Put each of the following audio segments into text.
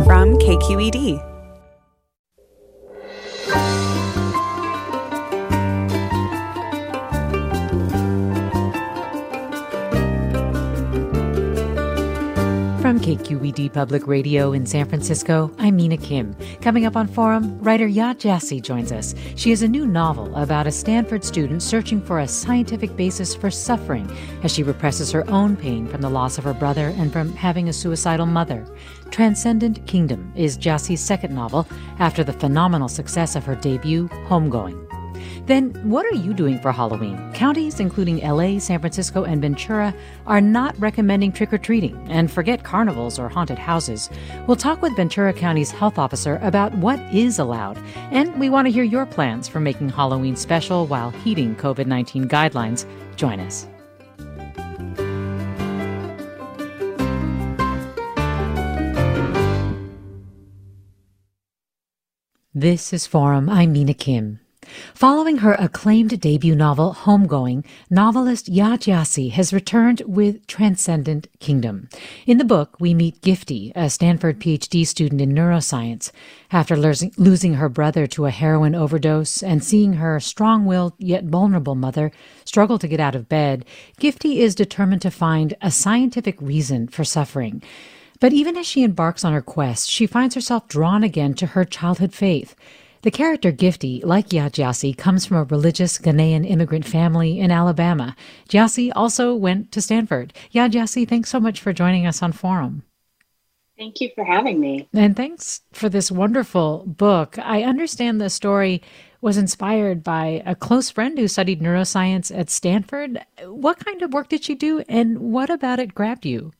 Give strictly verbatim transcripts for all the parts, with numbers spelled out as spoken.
from K Q E D. From K Q E D Public Radio in San Francisco, I'm Mina Kim. Coming up on Forum, writer Yaa Gyasi joins us. She has a new novel about a Stanford student searching for a scientific basis for suffering as she represses her own pain from the loss of her brother and from having a suicidal mother. Transcendent Kingdom is Gyasi's second novel after the phenomenal success of her debut, Homegoing. Then, what are you doing for Halloween? Counties, including L A, San Francisco, and Ventura, are not recommending trick-or-treating, and forget carnivals or haunted houses. We'll talk with Ventura County's health officer about what is allowed, and we want to hear your plans for making Halloween special while heeding covid nineteen guidelines. Join us. This is Forum. I'm Mina Kim. Following her acclaimed debut novel, Homegoing, novelist Yaa Gyasi has returned with Transcendent Kingdom. In the book, we meet Gifty, a Stanford P H D student in neuroscience. After losing her brother to a heroin overdose and seeing her strong-willed yet vulnerable mother struggle to get out of bed, Gifty is determined to find a scientific reason for suffering. But even as she embarks on her quest, she finds herself drawn again to her childhood faith. The character Gifty, like Yaa Gyasi, comes from a religious Ghanaian immigrant family in Alabama. Gyasi also went to Stanford. Yaa Gyasi, thanks so much for joining us on Forum. Thank you for having me. And thanks for this wonderful book. I understand the story was inspired by a close friend who studied neuroscience at Stanford. What kind of work did she do, and what about it grabbed you?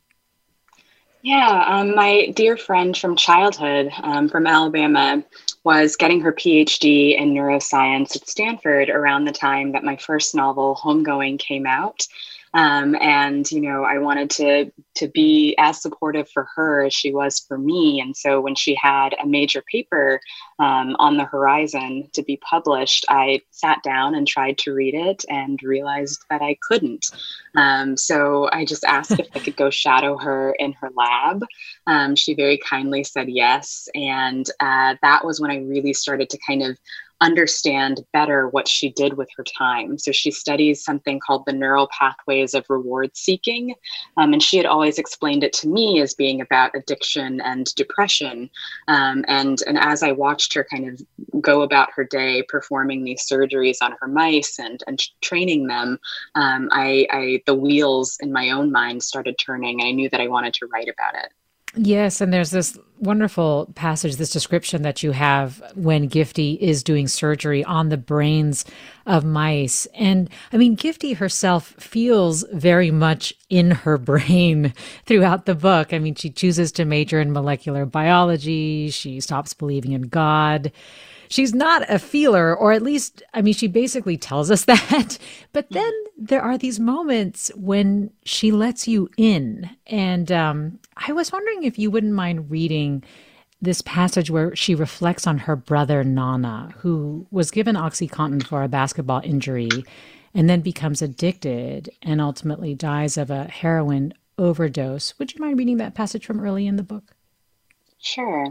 Yeah, um, my dear friend from childhood um, from Alabama was getting her P H D in neuroscience at Stanford around the time that my first novel, Homegoing, came out. Um, and, you know, I wanted to to be as supportive for her as she was for me. And so when she had a major paper um, on the horizon to be published, I sat down and tried to read it and realized that I couldn't. Um, so I just asked if I could go shadow her in her lab. Um, she very kindly said yes. And uh, that was when I really started to kind of understand better what she did with her time. So she studies something called the neural pathways of reward seeking. Um, and she had always explained it to me as being about addiction and depression. Um, and, and as I watched her kind of go about her day performing these surgeries on her mice and, and training them, um, I, I the wheels in my own mind started turning. And I knew that I wanted to write about it. Yes, and there's this wonderful passage, this description that you have when Gifty is doing surgery on the brains of mice. And I mean, Gifty herself feels very much in her brain throughout the book. I mean, she chooses to major in molecular biology. She stops believing in God. She's not a feeler, or at least, I mean, she basically tells us that. But then there are these moments when she lets you in. And um, I was wondering if you wouldn't mind reading this passage where she reflects on her brother, Nana, who was given OxyContin for a basketball injury and then becomes addicted and ultimately dies of a heroin overdose. Would you mind reading that passage from early in the book? Sure.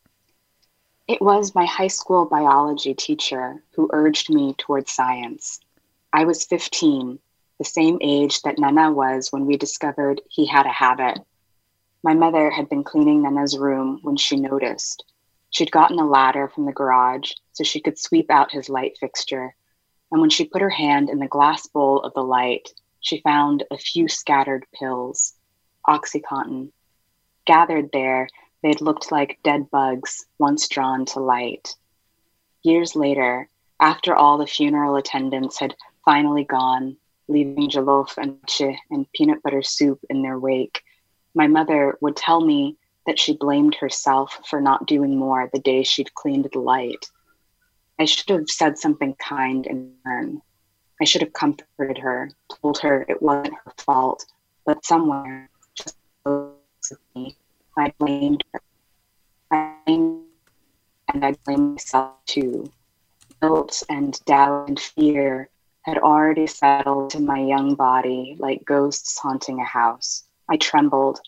It was my high school biology teacher who urged me toward science. I was fifteen, the same age that Nana was when we discovered he had a habit. My mother had been cleaning Nana's room when she noticed. She'd gotten a ladder from the garage so she could sweep out his light fixture. And when she put her hand in the glass bowl of the light, she found a few scattered pills, OxyContin. Gathered there, they'd looked like dead bugs once drawn to light. Years later, after all the funeral attendants had finally gone, leaving jollof and che and peanut butter soup in their wake, my mother would tell me that she blamed herself for not doing more the day she'd cleaned the light. I should have said something kind in return. I should have comforted her, told her it wasn't her fault, but somewhere, just close to me, I blamed her. I blamed, and I blamed myself too. Guilt and doubt and fear had already settled to my young body like ghosts haunting a house. I trembled.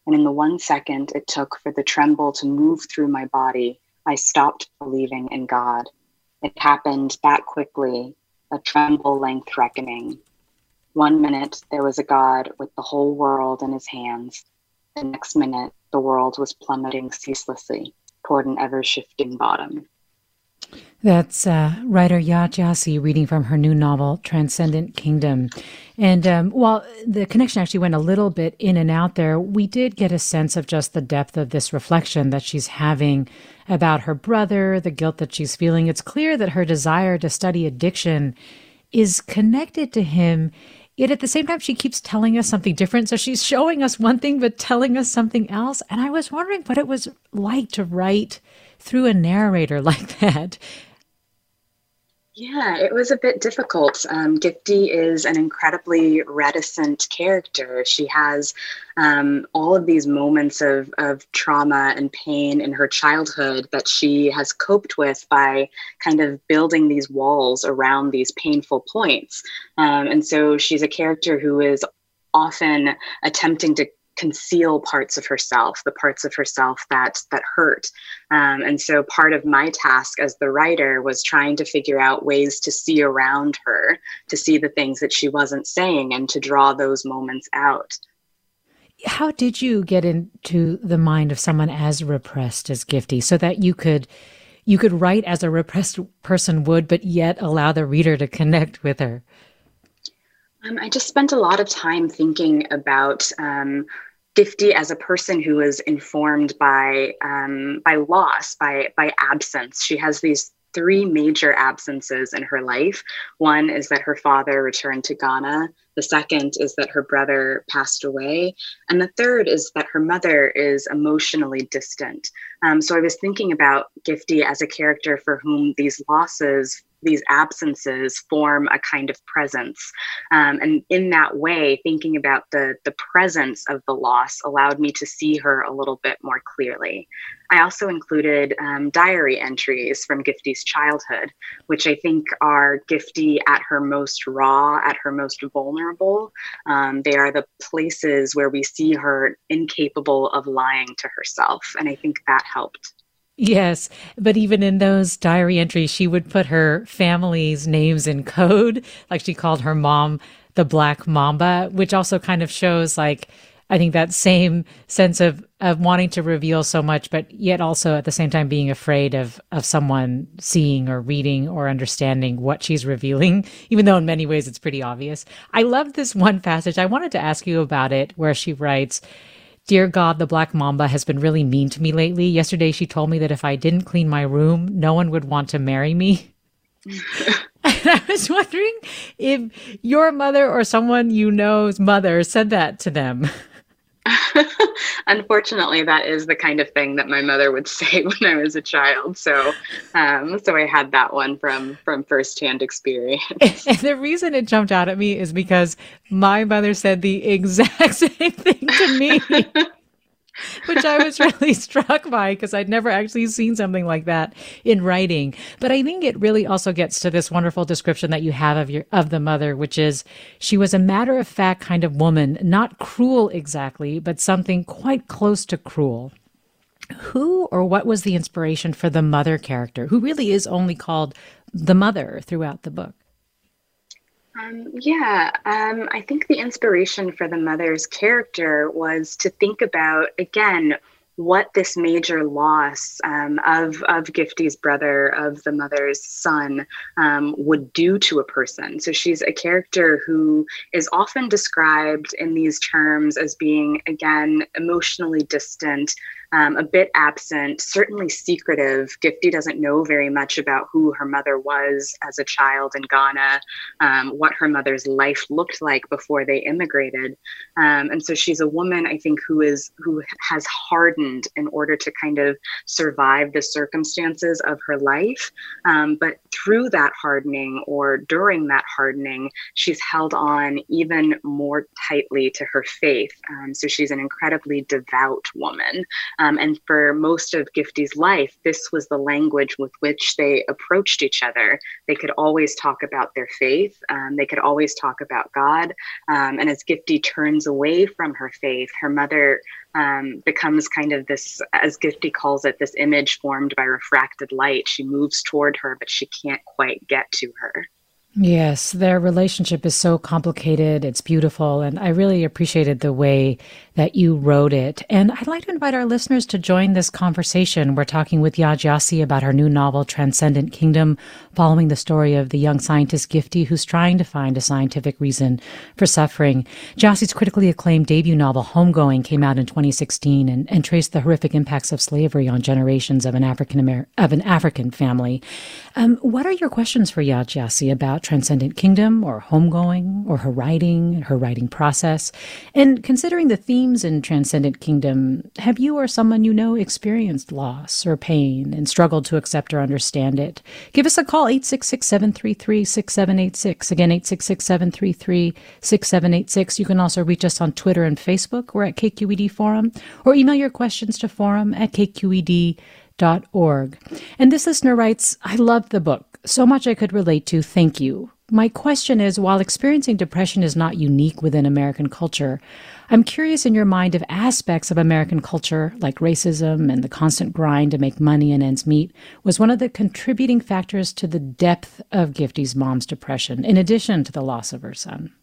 And in the one second it took for the tremble to move through my body, I stopped believing in God. It happened that quickly, a tremble-length reckoning. One minute there was a God with the whole world in his hands. The next minute the world was plummeting ceaselessly toward an ever-shifting bottom. That's uh, writer Yaa Gyasi reading from her new novel, Transcendent Kingdom. And um, while the connection actually went a little bit in and out there, we did get a sense of just the depth of this reflection that she's having about her brother, the guilt that she's feeling. It's clear that her desire to study addiction is connected to him, yet at the same time, she keeps telling us something different. So she's showing us one thing, but telling us something else. And I was wondering what it was like to write through a narrator like that. Yeah, it was a bit difficult. Um, Gifty is an incredibly reticent character. She has um, all of these moments of, of trauma and pain in her childhood that she has coped with by kind of building these walls around these painful points. Um, and so she's a character who is often attempting to conceal parts of herself, the parts of herself that that hurt. Um, and so part of my task as the writer was trying to figure out ways to see around her, to see the things that she wasn't saying and to draw those moments out. How did you get into the mind of someone as repressed as Gifty so that you could you could write as a repressed person would, but yet allow the reader to connect with her? Um, I just spent a lot of time thinking about um, Gifty as a person who is informed by um, by loss, by by absence. She has these three major absences in her life. One is that her father returned to Ghana. The second is that her brother passed away. And the third is that her mother is emotionally distant. Um, so I was thinking about Gifty as a character for whom these losses, these absences form a kind of presence. Um, and in that way, thinking about the, the presence of the loss allowed me to see her a little bit more clearly. I also included um, diary entries from Gifty's childhood, which I think are Gifty at her most raw, at her most vulnerable. Um, they are the places where we see her incapable of lying to herself. And I think that helped. Yes, but even in those diary entries, she would put her family's names in code. Like she called her mom the Black Mamba, which also kind of shows, like, I think that same sense of, of wanting to reveal so much, but yet also at the same time being afraid of, of someone seeing or reading or understanding what she's revealing, even though in many ways it's pretty obvious. I love this one passage. I wanted to ask you about it, where she writes, "Dear God, the Black Mamba has been really mean to me lately. Yesterday she told me that if I didn't clean my room, no one would want to marry me." And I was wondering if your mother or someone you know's mother said that to them. Unfortunately, that is the kind of thing that my mother would say when I was a child. So, um, so I had that one from from firsthand experience. And the reason it jumped out at me is because my mother said the exact same thing to me, which I was really struck by because I'd never actually seen something like that in writing. But I think it really also gets to this wonderful description that you have of your of the mother, which is she was a matter-of-fact kind of woman, not cruel exactly, but something quite close to cruel. Who or what was the inspiration for the mother character, who really is only called the mother throughout the book? Um, yeah, um, I think the inspiration for the mother's character was to think about, again, what this major loss um, of, of Gifty's brother, of the mother's son, um, would do to a person. So she's a character who is often described in these terms as being, again, emotionally distant, Um, a bit absent, certainly secretive. Gifty doesn't know very much about who her mother was as a child in Ghana, um, what her mother's life looked like before they immigrated. Um, and so she's a woman, I think, who is who has hardened in order to kind of survive the circumstances of her life. Um, but through that hardening or during that hardening, she's held on even more tightly to her faith. Um, so she's an incredibly devout woman. Um, and for most of Gifty's life, this was the language with which they approached each other. They could always talk about their faith. Um, they could always talk about God. Um, and as Gifty turns away from her faith, her mother um, becomes kind of this, as Gifty calls it, this image formed by refracted light. She moves toward her, but she can't quite get to her. Yes, their relationship is so complicated. It's beautiful. And I really appreciated the way that you wrote it. And I'd like to invite our listeners to join this conversation. We're talking with Yaa Gyasi about her new novel, Transcendent Kingdom, following the story of the young scientist Gifty, who's trying to find a scientific reason for suffering. Gyasi's critically acclaimed debut novel, Homegoing, came out in twenty sixteen and, and traced the horrific impacts of slavery on generations of an African Amer- of an African family. Um, what are your questions for Yaa Gyasi about Transcendent Kingdom or Homegoing or her writing, her writing process? And considering the themes in Transcendent Kingdom, have you or someone you know experienced loss or pain and struggled to accept or understand it? Give us a call, eight six six, seven three three, six seven eight six. Again, eight six six, seven three three, six seven eight six. You can also reach us on Twitter and Facebook. We're at K Q E D Forum, or email your questions to forum at k q e d dot org. And this listener writes, I love the book. So much I could relate to. Thank you. My question is, while experiencing depression is not unique within American culture, I'm curious in your mind if aspects of American culture, like racism and the constant grind to make money and ends meet, was one of the contributing factors to the depth of Gifty's mom's depression, in addition to the loss of her son.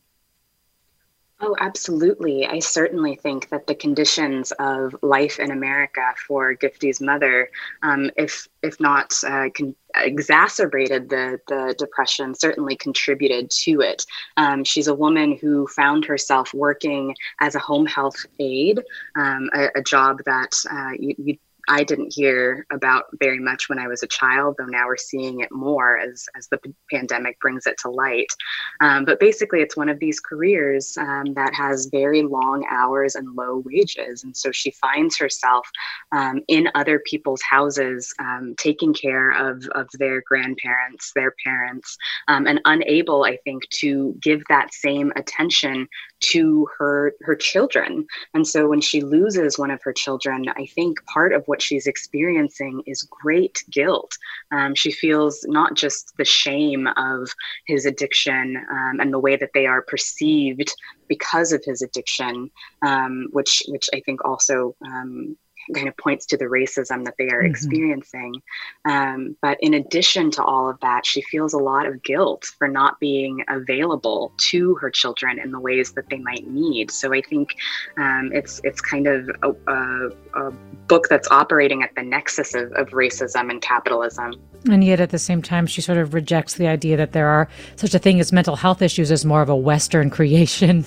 Oh, absolutely. I certainly think that the conditions of life in America for Gifty's mother, um, if if not uh, con- exacerbated the, the depression, certainly contributed to it. Um, she's a woman who found herself working as a home health aide, um, a, a job that uh, you, you I didn't hear about very much when I was a child, though now we're seeing it more as, as the p- pandemic brings it to light. Um, but basically, it's one of these careers um, that has very long hours and low wages. And so she finds herself um, in other people's houses, um, taking care of, of their grandparents, their parents, um, and unable, I think, to give that same attention to her her children. And so when she loses one of her children, I think part of what she's experiencing is great guilt. Um, she feels not just the shame of his addiction um, and the way that they are perceived because of his addiction, um, which which I think also um, kind of points to the racism that they are mm-hmm. experiencing. Um, but in addition to all of that, she feels a lot of guilt for not being available to her children in the ways that they might need. So I think um, it's it's kind of a, a, a book that's operating at the nexus of, of racism and capitalism. And yet at the same time, she sort of rejects the idea that there are such a thing as mental health issues as more of a Western creation.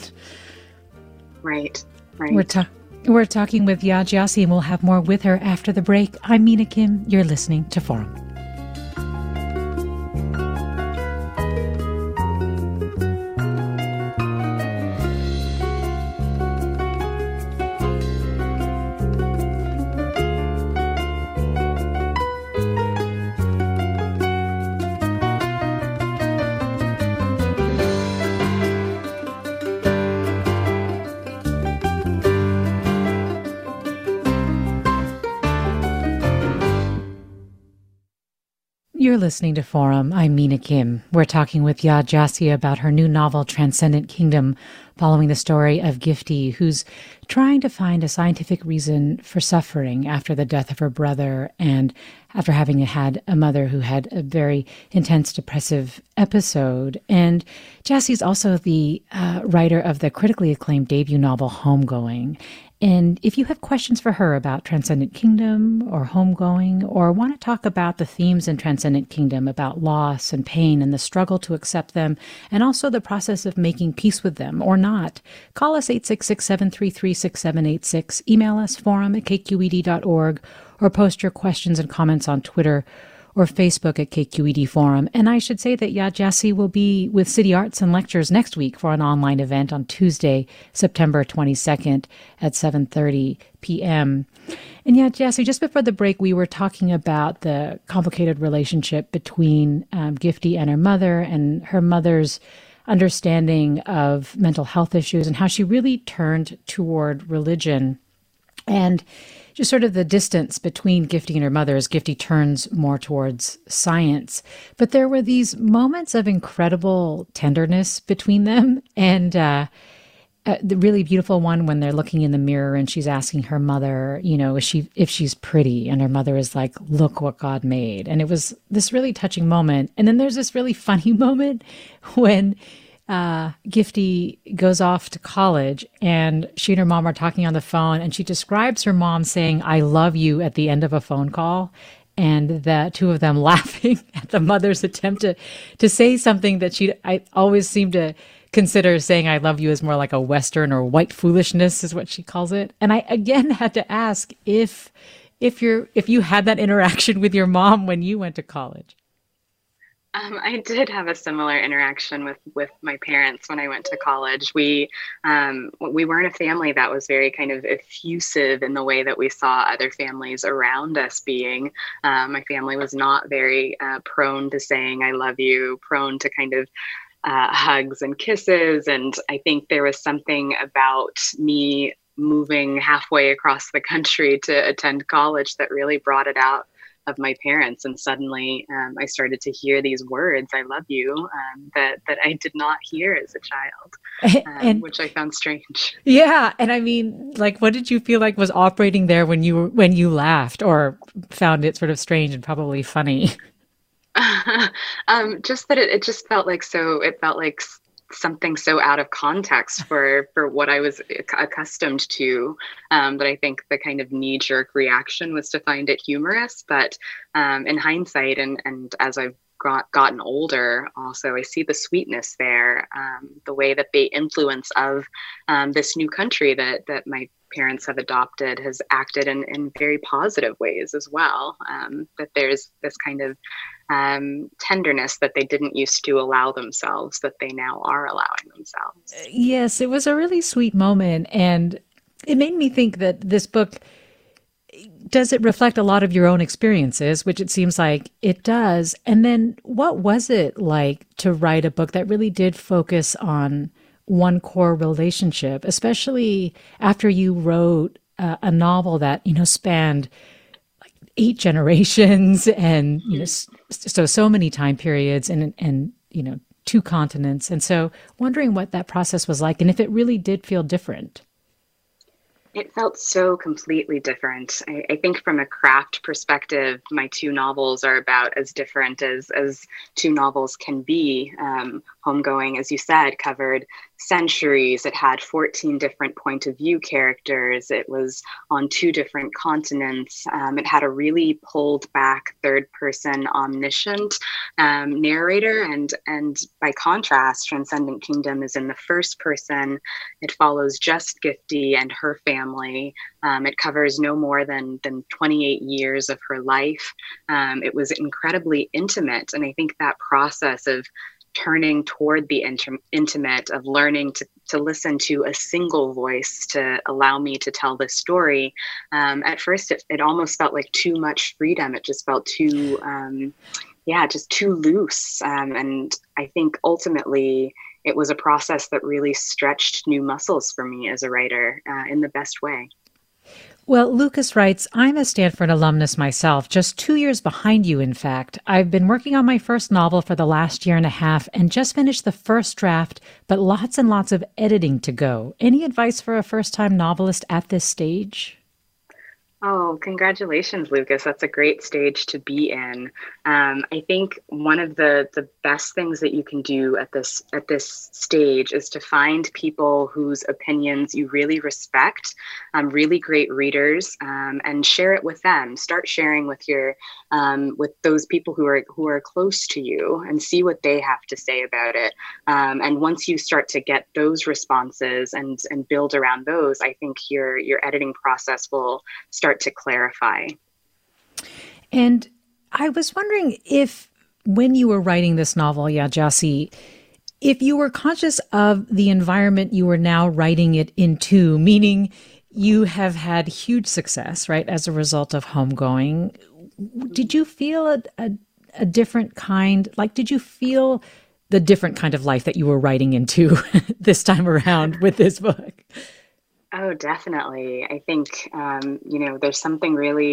Right, right. We're ta- We're talking with Yaa Gyasi, and we'll have more with her after the break. I'm Mina Kim. You're listening to Forum. You're listening to Forum. I'm Mina Kim. We're talking with Yaa Gyasi about her new novel, Transcendent Kingdom, following the story of Gifty, who's trying to find a scientific reason for suffering after the death of her brother and after having had a mother who had a very intense depressive episode. And Gyasi's also the uh, writer of the critically acclaimed debut novel, Homegoing. And if you have questions for her about Transcendent Kingdom or Homegoing, or want to talk about the themes in Transcendent Kingdom about loss and pain and the struggle to accept them, and also the process of making peace with them or not, call us eight six six, seven three three, six seven eight six, email us forum at k q e d dot org, or post your questions and comments on Twitter or Facebook at K Q E D Forum. And I should say that Yaa Gyasi will be with City Arts and Lectures next week for an online event on Tuesday, September twenty-second at seven thirty p.m. And Yaa Gyasi, just before the break, we were talking about the complicated relationship between um, Gifty and her mother, and her mother's understanding of mental health issues and how she really turned toward religion. And just sort of the distance between Gifty and her mother as Gifty turns more towards science. But there were these moments of incredible tenderness between them. And uh, uh, the really beautiful one when they're looking in the mirror and she's asking her mother, you know, is she if she's pretty, and her mother is like, "Look what God made." And it was this really touching moment. And then there's this really funny moment when uh, Gifty goes off to college and she and her mom are talking on the phone, and she describes her mom saying, "I love you" at the end of a phone call. And the two of them laughing at the mother's attempt to, to say something that she, I always seem to consider saying "I love you" as more like a Western or white foolishness is what she calls it. And I again had to ask if, if you're, if you had that interaction with your mom when you went to college. Um, I did have a similar interaction with, with my parents when I went to college. We um, we weren't a family that was very kind of effusive in the way that we saw other families around us being. Um, my family was not very uh, prone to saying "I love you," prone to kind of uh, hugs and kisses. And I think there was something about me moving halfway across the country to attend college that really brought it out of my parents. And suddenly um, I started to hear these words, "I love you," um, that, that I did not hear as a child, um, And which I found strange. yeah, and I mean, like, what did you feel like was operating there when you were, when you laughed or found it sort of strange and probably funny? um, just that it, it just felt like so, it felt like s- something so out of context for, for what I was ac- accustomed to. Um, that I think the kind of knee jerk reaction was to find it humorous. But um, in hindsight, and, and as I've got, gotten older, also, I see the sweetness there, um, the way that the influence of um, this new country that, that my parents have adopted has acted in, in very positive ways as well. Um, that there's this kind of um, tenderness that they didn't used to allow themselves, that they now are allowing themselves. Yes, it was a really sweet moment. And it made me think that this book, does it reflect a lot of your own experiences, which it seems like it does? And then what was it like to write a book that really did focus on one core relationship, especially after you wrote uh, a novel that, you know, spanned eight generations and, you know, s- so, so many time periods and, and, you know, two continents. And so wondering what that process was like and if it really did feel different. It felt so completely different. I, I think from a craft perspective, my two novels are about as different as, as two novels can be. Um, Homegoing, as you said, covered centuries. It had fourteen different point of view characters. It was on two different continents. Um, it had a really pulled back third person omniscient um, narrator. And, and by contrast, Transcendent Kingdom is in the first person. It follows just Gifty and her family. Um, it covers no more than, than twenty-eight years of her life. Um, it was incredibly intimate. And I think that process of turning toward the intim- intimate, of learning to, to listen to a single voice to allow me to tell this story. Um, at first, it, it almost felt like too much freedom. It just felt too, um, yeah, just too loose. Um, and I think ultimately it was a process that really stretched new muscles for me as a writer uh, in the best way. Well, Lucas writes, I'm a Stanford alumnus myself, just two years behind you, in fact. I've been working on my first novel for the last year and a half and just finished the first draft, but lots and lots of editing to go. Any advice for a first-time novelist at this stage? Oh, congratulations, Lucas. That's a great stage to be in. Um, I think one of the, the best things that you can do at this at this stage is to find people whose opinions you really respect, um, really great readers, um, and share it with them. Start sharing with your um, with those people who are who are close to you, and see what they have to say about it. Um, and once you start to get those responses and and build around those, I think your your editing process will start to clarify. And I was wondering if, when you were writing this novel, Ya Gyasi, if you were conscious of the environment you were now writing it into, meaning you have had huge success, right, as a result of Homegoing. Did you feel a, a, a different kind, like, did you feel the different kind of life that you were writing into this time around with this book? Oh, definitely. I think, um, you know, there's something really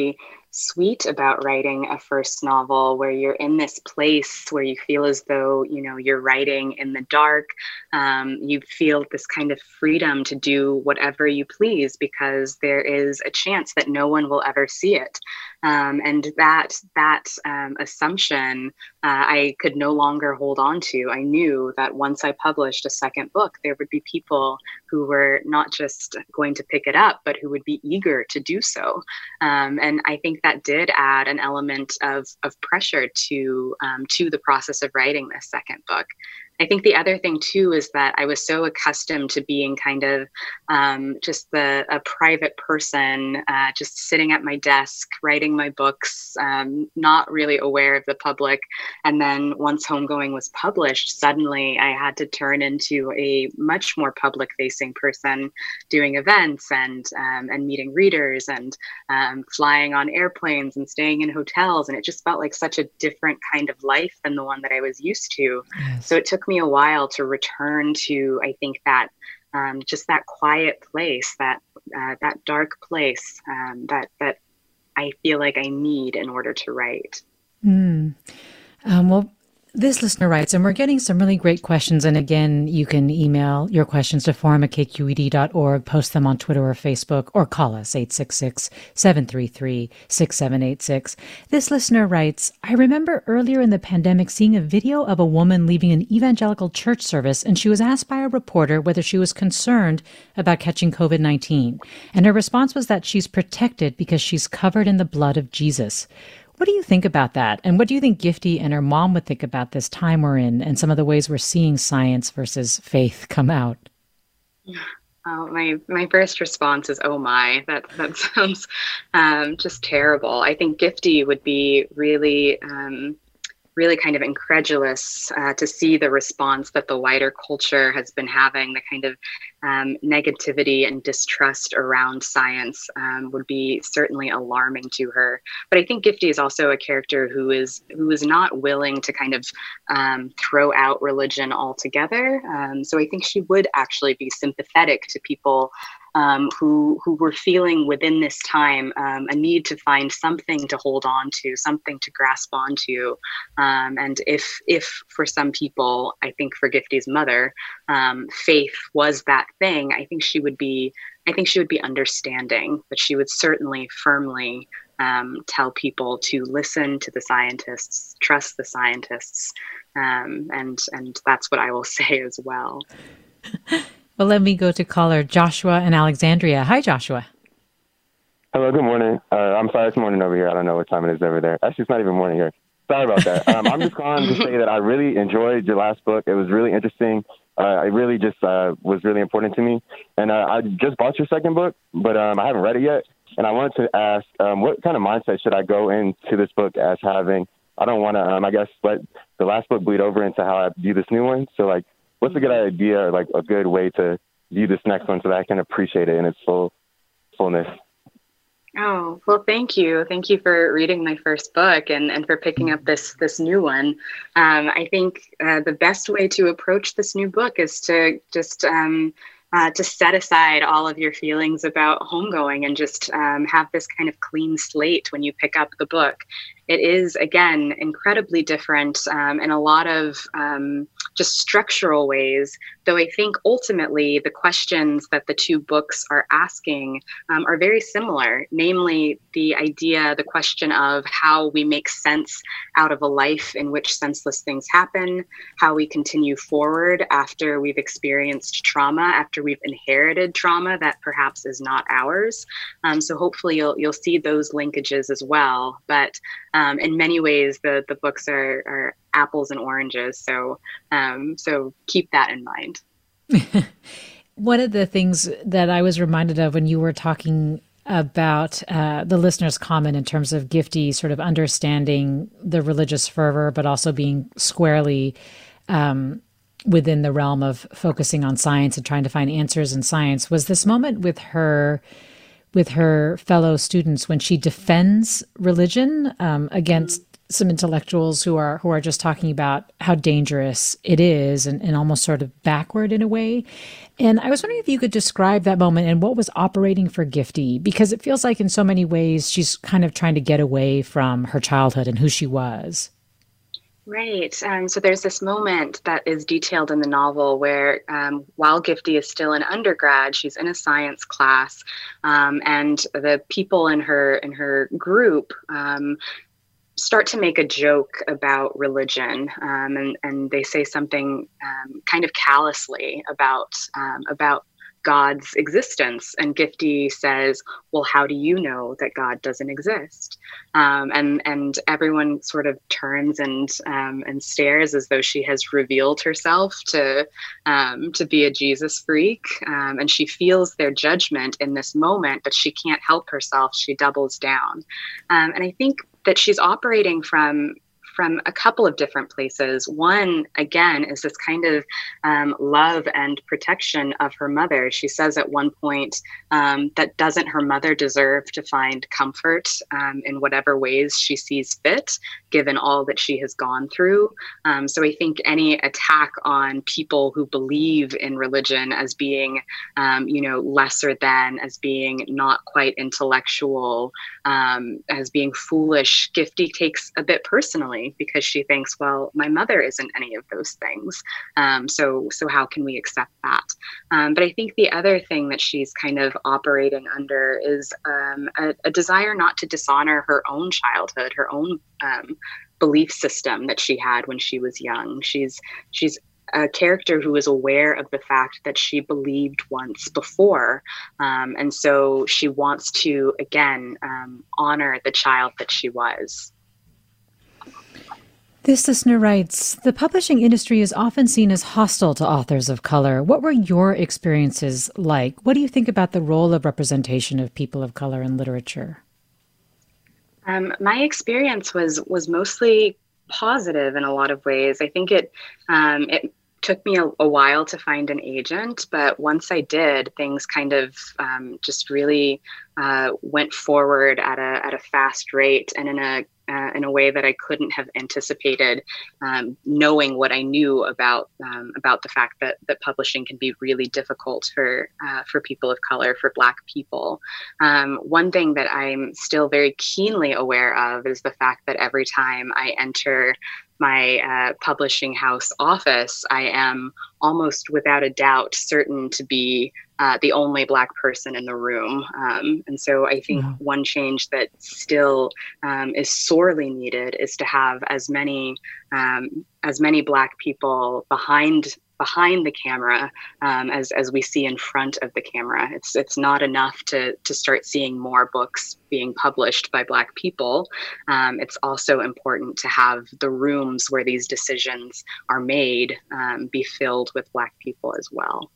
sweet about writing a first novel, where you're in this place where you feel as though, you know, you're writing in the dark. Um, you feel this kind of freedom to do whatever you please because there is a chance that no one will ever see it. Um, and that that um, assumption uh, I could no longer hold on to. I knew that once I published a second book, there would be people who were not just going to pick it up, but who would be eager to do so. Um, and I think that did add an element of, of pressure to, um, to the process of writing this second book. I think the other thing too is that I was so accustomed to being kind of um, just the a private person, uh, just sitting at my desk, writing my books, um, not really aware of the public. And then once Homegoing was published, suddenly I had to turn into a much more public-facing person, doing events and um, and meeting readers and um, flying on airplanes and staying in hotels. And it just felt like such a different kind of life than the one that I was used to. Yes. So it took me a while to return to, I think, that um, just that quiet place, that uh, that dark place um, that that I feel like I need in order to write. Mm. Um, well, this listener writes, and we're getting some really great questions. And again, you can email your questions to forum at k q e d dot org, post them on Twitter or Facebook, or call us eight six six, seven three three, six seven eight six. This listener writes, I remember earlier in the pandemic seeing a video of a woman leaving an evangelical church service, and she was asked by a reporter whether she was concerned about catching covid nineteen. And her response was that she's protected because she's covered in the blood of Jesus. What do you think about that? And what do you think Gifty and her mom would think about this time we're in and some of the ways we're seeing science versus faith come out? Oh, my my first response is, oh my, that, that sounds um, just terrible. I think Gifty would be really, um, really kind of incredulous uh, to see the response that the wider culture has been having, the kind of um, negativity and distrust around science um, would be certainly alarming to her. But I think Gifty is also a character who is who is not willing to kind of um, throw out religion altogether. Um, so I think she would actually be sympathetic to people Um, who who were feeling within this time um, a need to find something to hold on to, something to grasp onto. Um, and if if for some people, I think for Gifty's mother, um, faith was that thing, I think she would be I think she would be understanding, but she would certainly firmly um, tell people to listen to the scientists, trust the scientists, um, and and that's what I will say as well. Well, let me go to caller Joshua in Alexandria. Hi, Joshua. Hello, good morning. Uh, I'm sorry it's morning over here. I don't know what time it is over there. Actually, it's not even morning here. Sorry about that. Um, I'm just calling to say that I really enjoyed your last book. It was really interesting. Uh, it really just uh, was really important to me. And uh, I just bought your second book, but um, I haven't read it yet. And I wanted to ask, um, what kind of mindset should I go into this book as having? I don't want to, um, I guess, let the last book bleed over into how I view this new one. So, like, what's a good idea or, like, a good way to view this next one so that I can appreciate it in its full fullness? Oh, well, thank you. Thank you for reading my first book and, and for picking up this this new one. Um, I think uh, the best way to approach this new book is to just um, uh, to set aside all of your feelings about homegoing and just um, have this kind of clean slate when you pick up the book. It is, again, incredibly different um, in a lot of um, just structural ways, though I think ultimately the questions that the two books are asking um, are very similar, namely the idea, the question of how we make sense out of a life in which senseless things happen, how we continue forward after we've experienced trauma, after we've inherited trauma that perhaps is not ours. Um, so hopefully you'll you'll see those linkages as well. But Um, in many ways, the, the books are, are apples and oranges. So um, so keep that in mind. One of the things that I was reminded of when you were talking about uh, the listener's comment in terms of Gifty sort of understanding the religious fervor, but also being squarely um, within the realm of focusing on science and trying to find answers in science, was this moment with her with her fellow students when she defends religion um, against some intellectuals who are who are just talking about how dangerous it is and, and almost sort of backward in a way. And I was wondering if you could describe that moment and what was operating for Gifty, because it feels like in so many ways she's kind of trying to get away from her childhood and who she was. Right. Um, so there's this moment that is detailed in the novel where um, while Gifty is still an undergrad, she's in a science class, um, and the people in her in her group um, start to make a joke about religion, um, and and they say something um, kind of callously about um, about God's existence. And Gifty says, well, how do you know that God doesn't exist? Um, and and everyone sort of turns and um, and stares as though she has revealed herself to um, to be a Jesus freak. Um, and she feels their judgment in this moment, but she can't help herself. She doubles down. Um, and I think that she's operating from from a couple of different places. One, again, is this kind of um, love and protection of her mother. She says at one point um, that doesn't her mother deserve to find comfort um, in whatever ways she sees fit, given all that she has gone through. Um, so I think any attack on people who believe in religion as being, um, you know, lesser than, as being not quite intellectual, um, as being foolish, Gifty takes a bit personally, because she thinks, well, my mother isn't any of those things. Um, so, so how can we accept that? Um, but I think the other thing that she's kind of operating under is um, a, a desire not to dishonor her own childhood, her own um, belief system that she had when she was young. She's she's a character who is aware of the fact that she believed once before. Um, and so she wants to, again, um, honor the child that she was. This listener writes, the publishing industry is often seen as hostile to authors of color. What were your experiences like? What do you think about the role of representation of people of color in literature? Um, my experience was was mostly positive in a lot of ways. I think it um, it took me a, a while to find an agent, but once I did, things kind of um, just really uh, went forward at a at a fast rate and in a Uh, in a way that I couldn't have anticipated, um, knowing what I knew about um, about the fact that that publishing can be really difficult for uh, for people of color, for Black people. Um, one thing that I'm still very keenly aware of is the fact that every time I enter my uh, publishing house office, I am almost without a doubt certain to be uh, the only Black person in the room. Um, and so I think mm-hmm. one change that still um, is sorely needed is to have as many um, as many Black people behind behind the camera um, as as we see in front of the camera. It's it's not enough to to start seeing more books being published by Black people. Um, it's also important to have the rooms where these decisions are made um, be filled with Black people as well.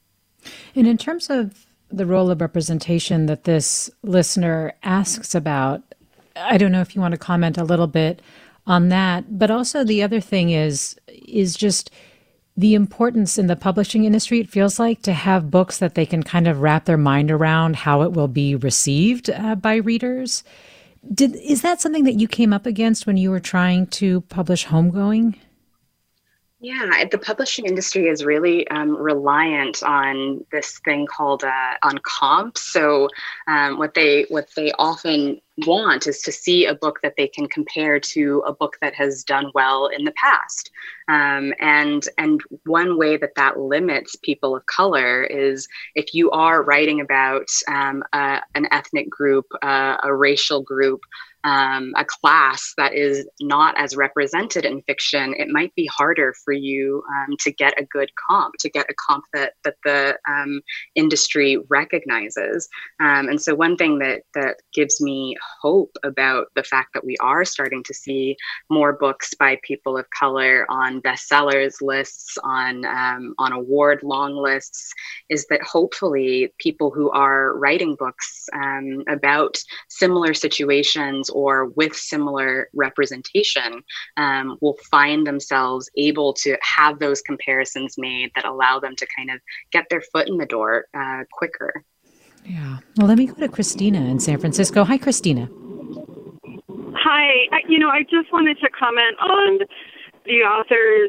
And in terms of the role of representation that this listener asks about, I don't know if you want to comment a little bit on that, but also the other thing is is just the importance in the publishing industry, it feels like, to have books that they can kind of wrap their mind around how it will be received uh, by readers. Did is that something that you came up against when you were trying to publish Homegoing? Yeah, the publishing industry is really um, reliant on this thing called uh, on comps. So um, what they what they often want is to see a book that they can compare to a book that has done well in the past. Um, and and one way that that limits people of color is if you are writing about um, a, an ethnic group, uh, a racial group, Um, a class that is not as represented in fiction, it might be harder for you um, to get a good comp, to get a comp that that the um, industry recognizes. Um, and so one thing that that gives me hope about the fact that we are starting to see more books by people of color on bestsellers lists, on um, on award long lists, is that hopefully people who are writing books um, about similar situations or with similar representation um, will find themselves able to have those comparisons made that allow them to kind of get their foot in the door uh, quicker. Yeah. Well, let me go to Christina in San Francisco. Hi, Christina. Hi. I, you know, I just wanted to comment on the author's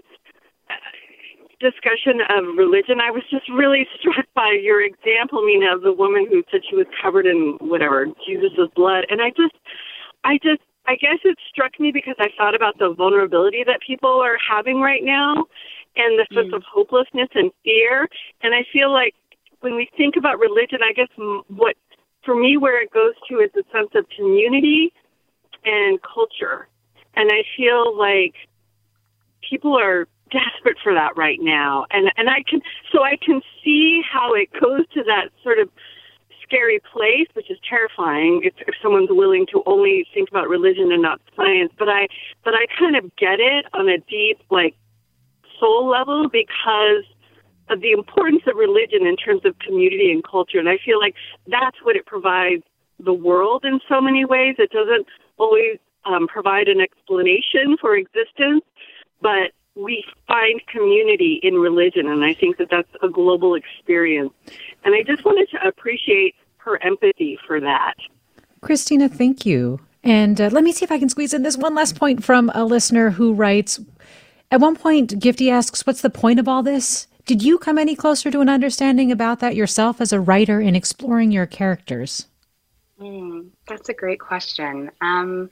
discussion of religion. I was just really struck by your example, Mina, of the woman who said she was covered in whatever, Jesus' blood. And I just, I just, I guess it struck me because I thought about the vulnerability that people are having right now and the sense mm. of hopelessness and fear. And I feel like when we think about religion, I guess what, for me, where it goes to is a sense of community and culture. And I feel like people are desperate for that right now. And and I can, so I can see how it goes to that sort of scary place, which is terrifying if, if someone's willing to only think about religion and not science. But I, but I kind of get it on a deep, like, soul level because of the importance of religion in terms of community and culture. And I feel like that's what it provides the world in so many ways. It doesn't always um, provide an explanation for existence, but we find community in religion, and I think that that's a global experience. And I just wanted to appreciate her empathy for that. Christina, thank you. And uh, let me see if I can squeeze in this one last point from a listener who writes, at one point, Gifty asks, what's the point of all this? Did you come any closer to an understanding about that yourself as a writer in exploring your characters? Mm, that's a great question. Um,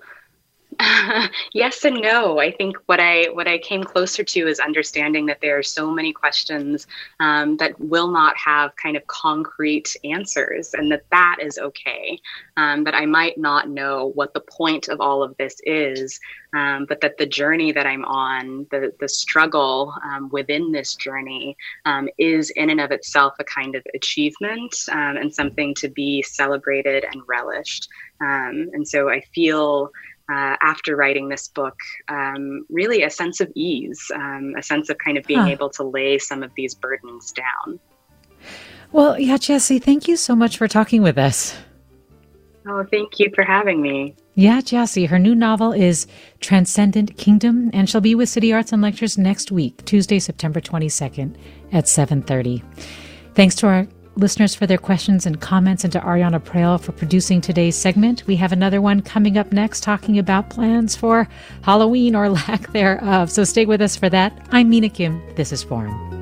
yes and no. I think what I what I came closer to is understanding that there are so many questions um, that will not have kind of concrete answers, and that that is okay. Um, that I might not know what the point of all of this is, um, but that the journey that I'm on, the the struggle um, within this journey, um, is in and of itself a kind of achievement um, and something to be celebrated and relished. Um, and so I feel. Uh, after writing this book, um, really a sense of ease, um, a sense of kind of being huh. able to lay some of these burdens down. Well, yeah, Jessie, thank you so much for talking with us. Oh, thank you for having me. Yeah, Jessie, her new novel is Transcendent Kingdom, and she'll be with City Arts and Lectures next week, Tuesday, September twenty-second at seven thirty. Thanks to our listeners for their questions and comments, and to Ariana Prale for producing today's segment. We have another one coming up next talking about plans for Halloween or lack thereof. So stay with us for that. I'm Mina Kim. This is Forum.